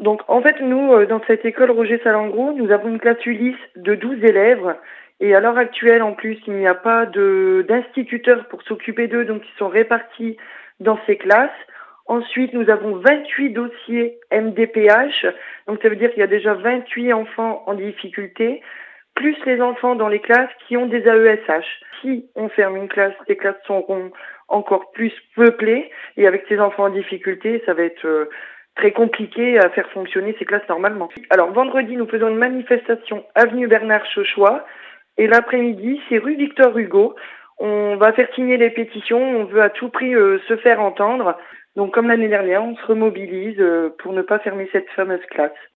Donc, en fait, nous, dans cette école Roger Salengro, nous avons une classe Ulysse de 12 élèves. Et à l'heure actuelle, en plus, il n'y a pas d'instituteurs pour s'occuper d'eux, donc ils sont répartis dans ces classes. Ensuite, nous avons 28 dossiers MDPH. Donc, ça veut dire qu'il y a déjà 28 enfants en difficulté, plus les enfants dans les classes qui ont des AESH. Si on ferme une classe, ces classes seront encore plus peuplées. Et avec ces enfants en difficulté, ça va être très compliqué à faire fonctionner ces classes normalement. Alors vendredi, nous faisons une manifestation avenue Bernard Chauchois et l'après-midi, c'est rue Victor Hugo. On va faire signer les pétitions, on veut à tout prix se faire entendre. Donc comme l'année dernière, on se remobilise pour ne pas fermer cette fameuse classe.